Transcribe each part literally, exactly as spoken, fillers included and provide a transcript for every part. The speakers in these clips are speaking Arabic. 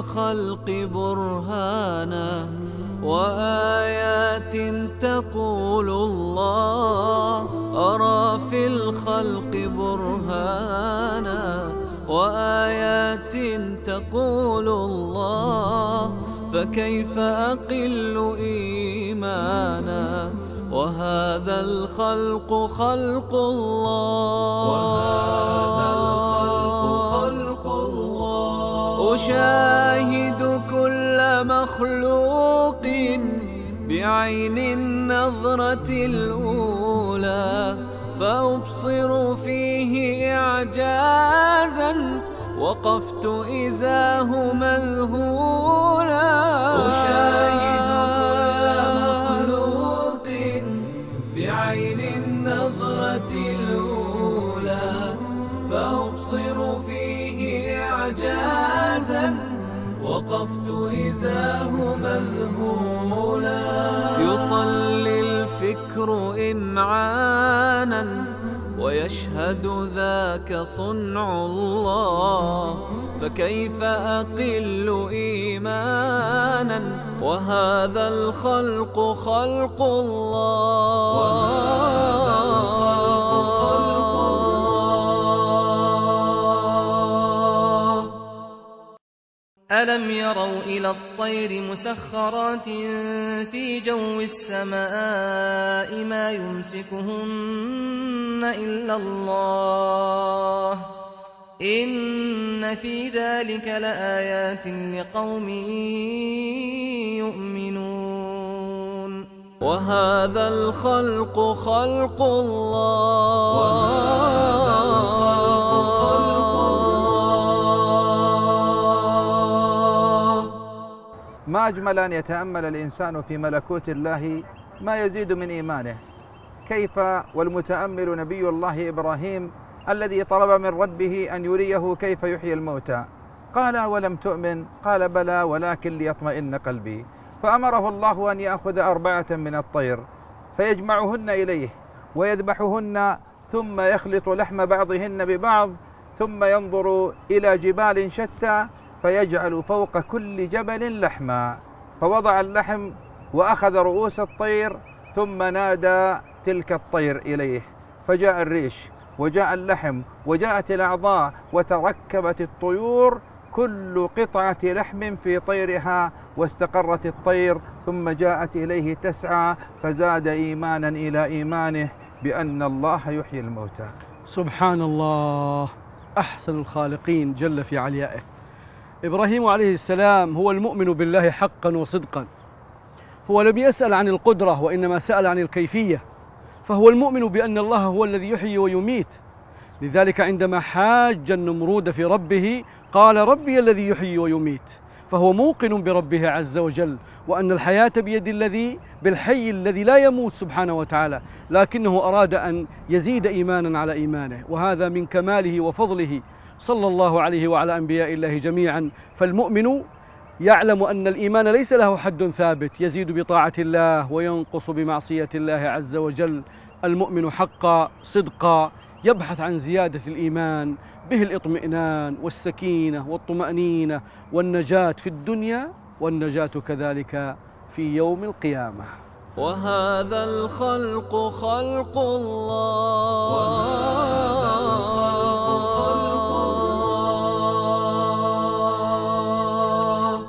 الخلق برهانا وآيات تقول الله أرى في الخلق برهانا وآيات تقول الله فكيف أقل إيمانا وهذا الخلق خلق الله وهذا الخلق خلق الله أشاهد كل مخلوق بعين النظرة الأولى فأبصر فيه إعجازا وقفت إذاه مذهولا أشاهد كل مخلوق بعين النظرة الأولى فأبصر فيه إعجازا وقفت إذاه مذهولا يصلي الفكر إمعانا ويشهد ذاك صنع الله فكيف أقل إيمانا وهذا الخلق خلق الله وهذا الخلق خلق الله ألم يروا إلى الطير مسخرات في جو السماء ما يمسكهن إلا الله إن في ذلك لآيات لقوم يؤمنون وهذا الخلق خلق الله وهذا الخلق خلق الله ما أجمل أن يتأمل الإنسان في ملكوت الله ما يزيد من إيمانه. كيف والمتأمل نبي الله إبراهيم الذي طلب من ربه أن يريه كيف يحيي الموتى، قال ولم تؤمن؟ قال بلى ولكن ليطمئن قلبي. فأمره الله أن يأخذ أربعة من الطير فيجمعهن إليه ويذبحهن ثم يخلط لحم بعضهن ببعض ثم ينظر إلى جبال شتى فيجعل فوق كل جبل لحما، فوضع اللحم وأخذ رؤوس الطير ثم نادى تلك الطير إليه فجاء الريش وجاء اللحم وجاءت الأعضاء وتركبت الطيور كل قطعة لحم في طيرها واستقرت الطير ثم جاءت إليه تسعى فزاد إيمانا إلى إيمانه بأن الله يحيي الموتى. سبحان الله، أحسن الخالقين جل في عليائه. إبراهيم عليه السلام هو المؤمن بالله حقا وصدقا، هو لم يسأل عن القدرة وإنما سأل عن الكيفية، فهو المؤمن بأن الله هو الذي يحيي ويميت. لذلك عندما حاج النمرود في ربه قال ربي الذي يحيي ويميت، فهو موقن بربه عز وجل وأن الحياة بيد الذي بالحي الذي لا يموت سبحانه وتعالى، لكنه أراد أن يزيد إيمانا على إيمانه، وهذا من كماله وفضله صلى الله عليه وعلى أنبياء الله جميعا. فالمؤمن يعلم أن الإيمان ليس له حد ثابت، يزيد بطاعة الله وينقص بمعصية الله عز وجل. المؤمن حقا صدقا يبحث عن زيادة الإيمان، به الإطمئنان والسكينة والطمأنينة والنجاة في الدنيا والنجاة كذلك في يوم القيامة. وهذا الخلق خلق الله وهذا الخلق خلق الله.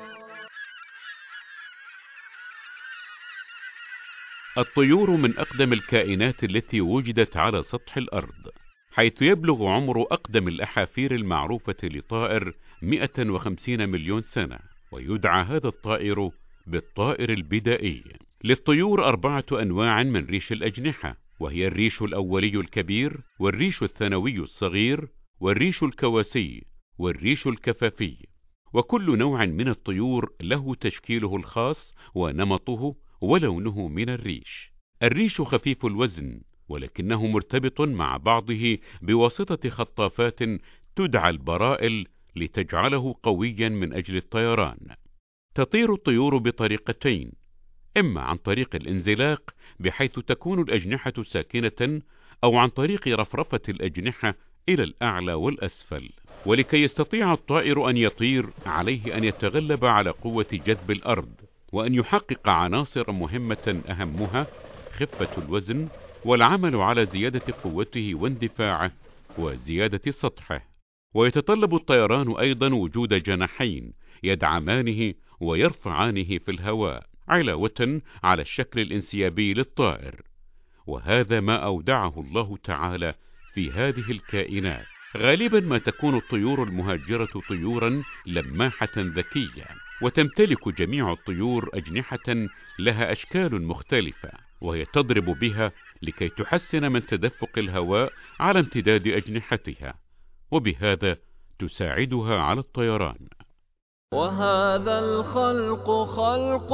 الطيور من أقدم الكائنات التي وجدت على سطح الأرض، حيث يبلغ عمر أقدم الأحافير المعروفة لطائر مئة وخمسين مليون سنة، ويدعى هذا الطائر بالطائر البدائي. للطيور أربعة أنواع من ريش الأجنحة، وهي الريش الأولي الكبير، والريش الثانوي الصغير، والريش الكواسي، والريش الكفافي. وكل نوع من الطيور له تشكيله الخاص ونمطه ولونه من الريش. الريش خفيف الوزن، ولكنه مرتبط مع بعضه بواسطة خطافات تدعى البرائل لتجعله قويا من أجل الطيران. تطير الطيور بطريقتين، إما عن طريق الانزلاق بحيث تكون الأجنحة ساكنة، أو عن طريق رفرفة الأجنحة إلى الأعلى والأسفل. ولكي يستطيع الطائر أن يطير عليه أن يتغلب على قوة جذب الأرض، وأن يحقق عناصر مهمة أهمها خفة الوزن والعمل على زيادة قوته واندفاعه وزيادة سطحه. ويتطلب الطيران أيضا وجود جناحين يدعمانه ويرفعانه في الهواء علاوة على الشكل الانسيابي للطائر، وهذا ما أودعه الله تعالى في هذه الكائنات. غالبا ما تكون الطيور المهاجرة طيورا لماحة ذكية، وتمتلك جميع الطيور أجنحة لها أشكال مختلفة، وهي تضرب بها لكي تحسن من تدفق الهواء على امتداد أجنحتها، وبهذا تساعدها على الطيران. وهذا الخلق خلق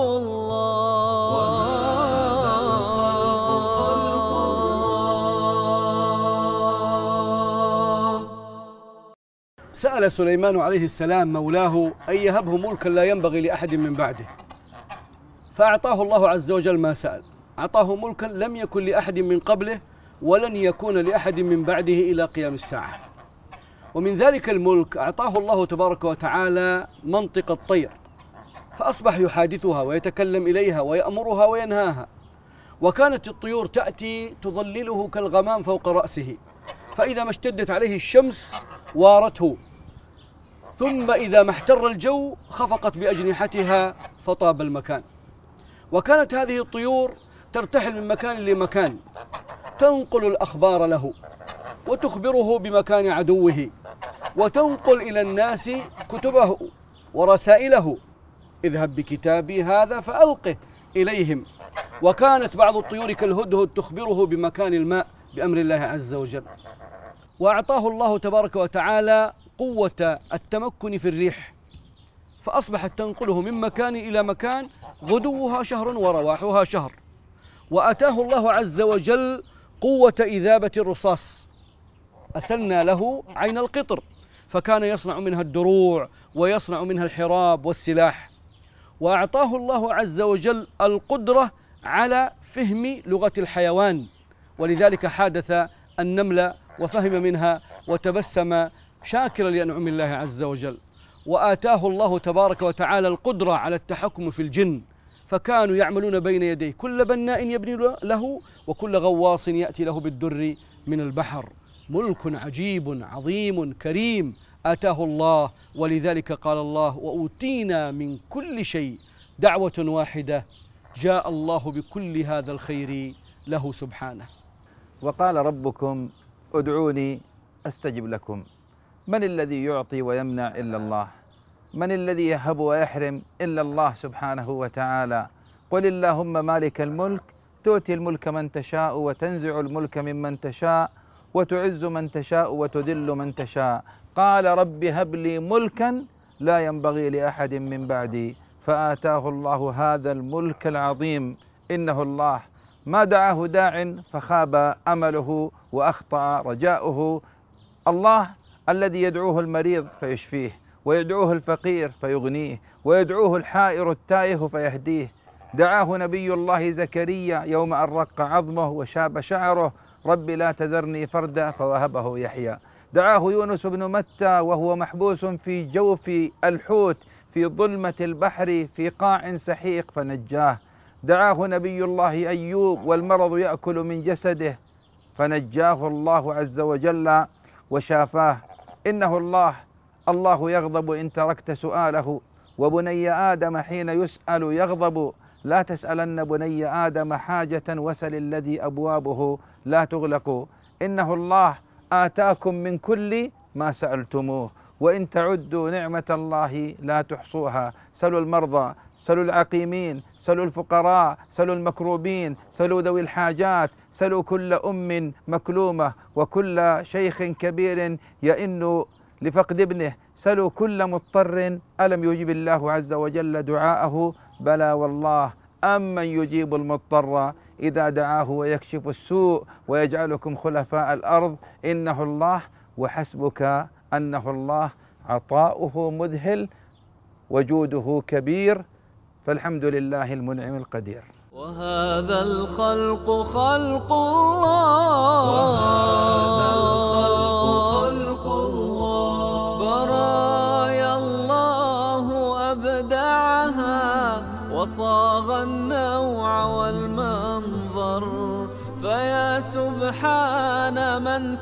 الله. سأل سليمان عليه السلام مولاه أن يهبه ملكا لا ينبغي لأحد من بعده، فأعطاه الله عز وجل ما سأل، أعطاه ملكا لم يكن لأحد من قبله ولن يكون لأحد من بعده إلى قيام الساعة. ومن ذلك الملك أعطاه الله تبارك وتعالى منطق الطير، فأصبح يحادثها ويتكلم إليها ويأمرها وينهاها. وكانت الطيور تأتي تظلله كالغمام فوق رأسه، فإذا ما اشتدت عليه الشمس وارته، ثم إذا ما احتر الجو خفقت بأجنحتها فطاب المكان. وكانت هذه الطيور ترتحل من مكان لمكان، تنقل الأخبار له وتخبره بمكان عدوه، وتنقل إلى الناس كتبه ورسائله، اذهب بكتابي هذا فألقه إليهم. وكانت بعض الطيور كالهدهد تخبره بمكان الماء بأمر الله عز وجل. وأعطاه الله تبارك وتعالى قوة التمكن في الريح، فأصبحت تنقله من مكان إلى مكان، غدوها شهر ورواحها شهر. وأتاه الله عز وجل قوة إذابة الرصاص، أسلنا له عين القطر، فكان يصنع منها الدروع ويصنع منها الحراب والسلاح. وأعطاه الله عز وجل القدرة على فهم لغة الحيوان، ولذلك حادث النمل وفهم منها وتبسم شاكرا لأنعم الله عز وجل. وآتاه الله تبارك وتعالى القدرة على التحكم في الجن، فكانوا يعملون بين يديه، كل بناء يبني له وكل غواص يأتي له بالدر من البحر. ملك عجيب عظيم كريم آتاه الله، ولذلك قال الله: وأوتينا من كل شيء دعوة واحدة جاء الله بكل هذا الخير له سبحانه. وقال ربكم ادعوني أستجب لكم. من الذي يعطي ويمنع إلا الله؟ من الذي يهب ويحرم إلا الله سبحانه وتعالى؟ قل اللهم مالك الملك تؤتي الملك من تشاء وتنزع الملك ممن تشاء وتعز من تشاء وتذل من تشاء. قال رب هب لي ملكا لا ينبغي لأحد من بعدي، فآتاه الله هذا الملك العظيم. إنه الله ما دعاه داع فخاب أمله وأخطأ رجاؤه. الله الذي يدعوه المريض فيشفيه، ويدعوه الفقير فيغنيه، ويدعوه الحائر التائه فيهديه. دعاه نبي الله زكريا يوم أن رق عظمه وشاب شعره: رب لا تذرني فردا فوهبه يحيى. دعاه يونس بن متى وهو محبوس في جوف الحوت في ظلمة البحر في قاع سحيق فنجاه. دعاه نبي الله أيوب والمرض يأكل من جسده فنجاه الله عز وجل وشافاه. إنه الله الله يغضب إن تركت سؤاله، وبني آدم حين يسأل يغضب. لا تسألن بني آدم حاجة وسل الذي أبوابه لا تغلق. إنه الله آتاكم من كل ما سألتموه، وإن تعدوا نعمة الله لا تحصوها. سلوا المرضى، سلوا العقيمين، سلوا الفقراء، سلوا المكروبين، سلوا ذوي الحاجات، سلوا كل أم مكلومة وكل شيخ كبير يئن لفقد ابنه، سلوا كل مضطر ألم يجب الله عز وجل دعاءه؟ بلى والله. أمن يجيب المضطر إذا دعاه ويكشف السوء ويجعلكم خلفاء الأرض؟ إنه الله، وحسبك أنه الله. عطاؤه مذهل وجوده كبير، فالحمد لله المنعم القدير. وهذا الخلق خلق الله، وهذا الخلق خلق الله. سبحان من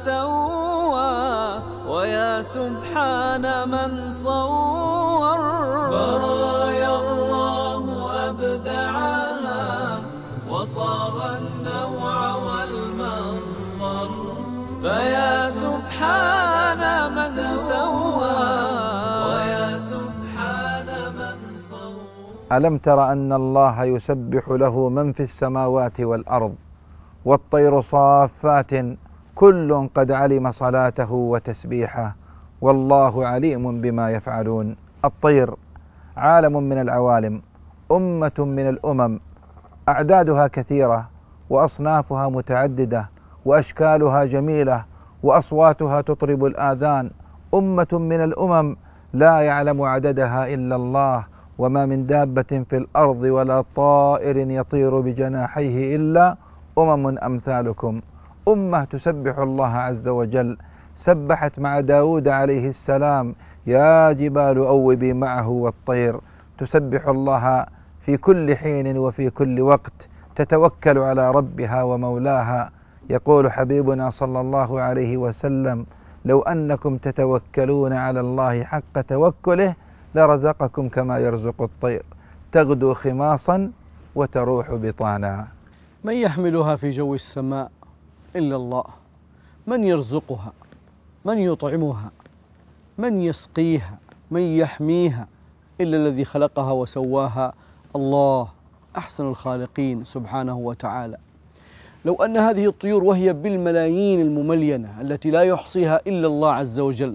سوى ويا سبحان من صور برايا الله أبدعها وصاغ النوع والمنظر فيا سبحان من سوى ويا سبحان من صور. ألم تر أن الله يسبح له من في السماوات والأرض والطير صافات كل قد علم صلاته وتسبيحه والله عليم بما يفعلون. الطير عالم من العوالم، أمة من الأمم، أعدادها كثيرة وأصنافها متعددة وأشكالها جميلة وأصواتها تطرب الآذان، أمة من الأمم لا يعلم عددها إلا الله، وما من دابة في الأرض ولا طائر يطير بجناحيه إلا أمم أمثالكم. أمة تسبح الله عز وجل، سبحت مع داود عليه السلام يا جبال أوبي معه والطير، تسبح الله في كل حين وفي كل وقت، تتوكل على ربها ومولاها. يقول حبيبنا صلى الله عليه وسلم لو أنكم تتوكلون على الله حق توكله لرزقكم كما يرزق الطير تغدو خماصا وتروح بطانا. من يحملها في جو السماء إلا الله، من يرزقها، من يطعمها، من يسقيها، من يحميها إلا الذي خلقها وسواها الله أحسن الخالقين سبحانه وتعالى. لو أن هذه الطيور وهي بالملايين المملينة التي لا يحصيها إلا الله عز وجل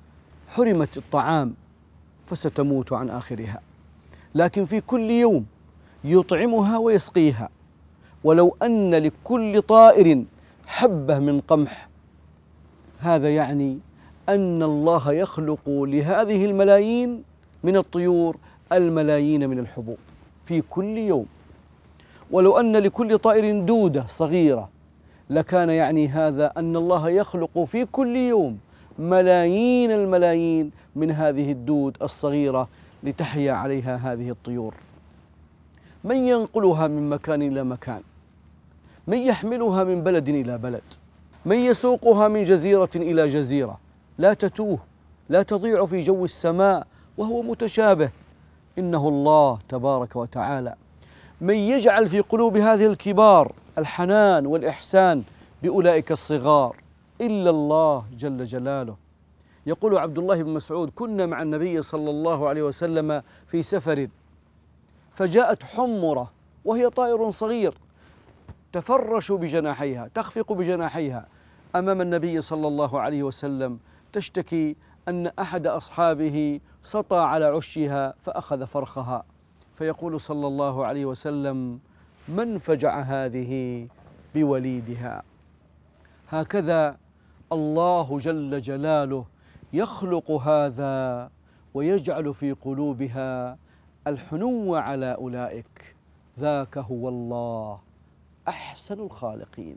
حرمت الطعام فستموت عن آخرها، لكن في كل يوم يطعمها ويسقيها. ولو أن لكل طائر حبة من قمح، هذا يعني أن الله يخلق لهذه الملايين من الطيور الملايين من الحبوب في كل يوم. ولو أن لكل طائر دودة صغيرة لكان يعني هذا أن الله يخلق في كل يوم ملايين الملايين من هذه الدود الصغيرة لتحيا عليها هذه الطيور. من ينقلها من مكان إلى مكان، من يحملها من بلد إلى بلد، من يسوقها من جزيرة إلى جزيرة، لا تتوه لا تضيع في جو السماء وهو متشابه، إنه الله تبارك وتعالى. من يجعل في قلوب هذه الكبار الحنان والإحسان بأولئك الصغار إلا الله جل جلاله. يقول عبد الله بن مسعود كنا مع النبي صلى الله عليه وسلم في سفر فجاءت حمرة وهي طائر صغير تفرش بجناحيها تخفق بجناحيها أمام النبي صلى الله عليه وسلم تشتكي أن أحد أصحابه سطى على عشها فأخذ فرخها، فيقول صلى الله عليه وسلم من فجع هذه بوليدها. هكذا الله جل جلاله يخلق هذا ويجعل في قلوبها الحنو على أولئك، ذاك هو الله أحسن الخالقين.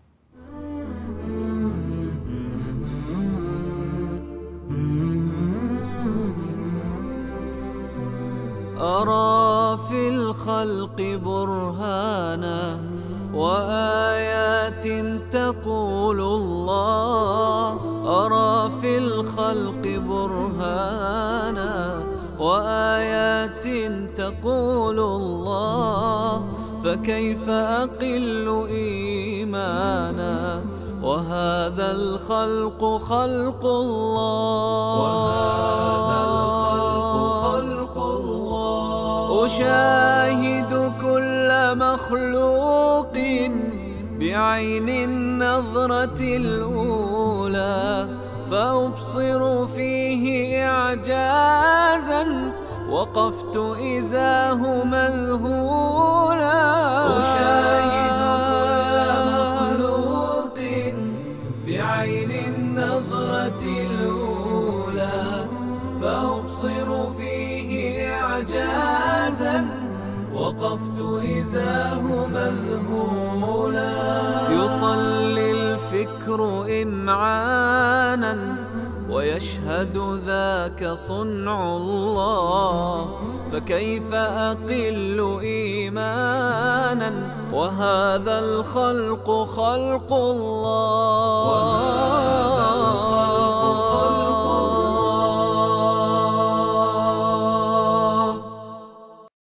أرى في الخلق برهانا وآيات تقول الله، أرى في الخلق برهانا وآيات تقول الله، فكيف أقل إيمانا وهذا الخلق خلق الله، وهذا الخلق خلق الله. أشاهد كل مخلوق بعين النظرة الأولى، فأبصر فيه إعجازا وقفت إذاه مذهولا. أشاهد كل مخلوق بعين النظرة الأولى، فأبصر فيه إعجازا وقفت إذاه مذهولا. يصلي الفكر إمعانا ويشهد ذاك صنع الله، فكيف أقل إيمانا وهذا الخلق خلق الله.